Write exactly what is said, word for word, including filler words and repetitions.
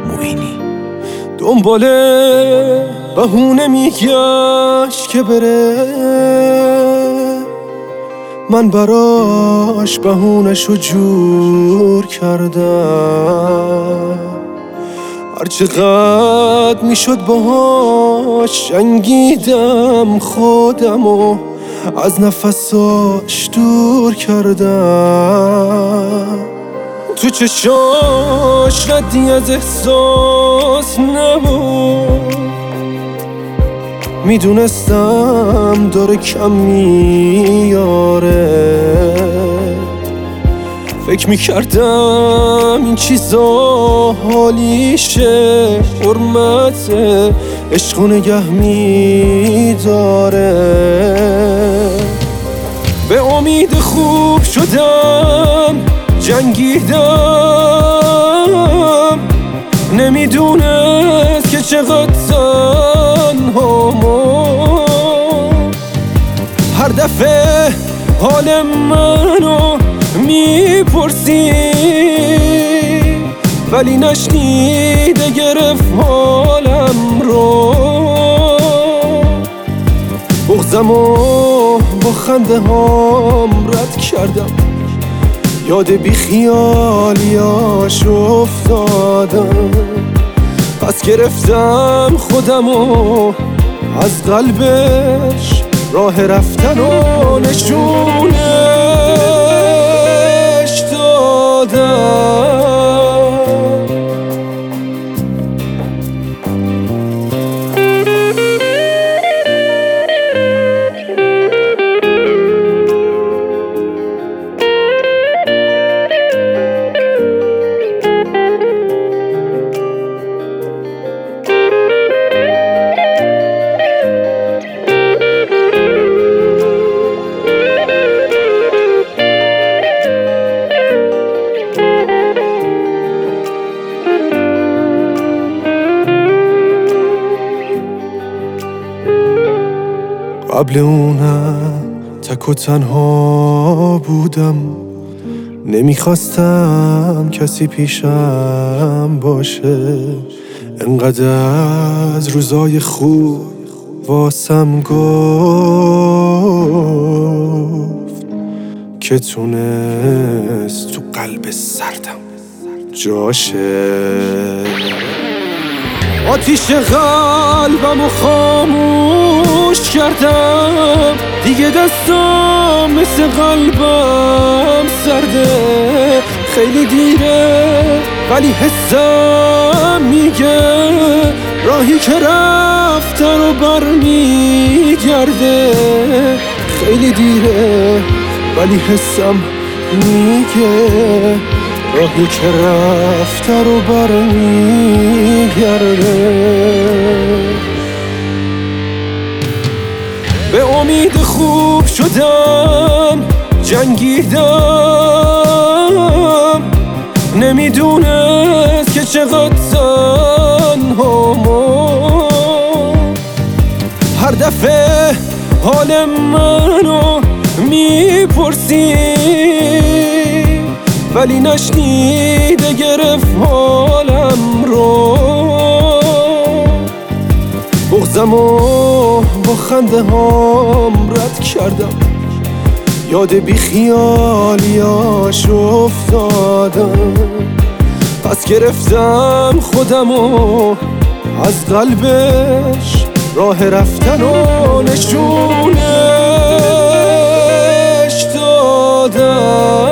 موینی. دنبال بهونه میگشت که بره، من براش بهونه‌شو جور کردم. هرچقدر میشد باهاش جنگیدم، خودمو از نفساش دور کردم. تو چشاش ردی از احساس نبود، میدونستم داره کم میاره. فکر میکردم این چیزا حالیشه، حرمت عشق نگه میداره. به امید خوب شدم جنگیدم، نمیدونست که چقدر تنهامو. هر دفعه حال منو میپرسی ولی نشنیده گرفت حالم رو. بغضمو با خنده هام رد کردم، یاد بی خیالیاش افتادم. پس گرفتم خودمو از قلبش، راه رفتن و نشونش دادم. قبل اونم تک و تنها بودم، نمیخواستم کسی پیشم باشه. انقدر از روزای خوب واسم گفت که تونست تو قلب سردم جاشه. آتیش قلبمو خاموش کردم، دیگه دستم مثل قلبم سرده. خیلی دیره ولی حسم میگه راهی که رفته رو برمیگرده. خیلی دیره ولی حسم میگه راهی که رفته رو برمیگرده. به امید خوب شدم جنگیدم، نمیدونست که چقدر تنهامو. هر دفعه حال منو میپرسی ولی نشنیده گرفت حالم رو. بغضمو با خنده هام رد کردم، یاد بی خیالیاش افتادم. پس گرفتم خودمو از قلبش، راه رفتن و نشونش دادم.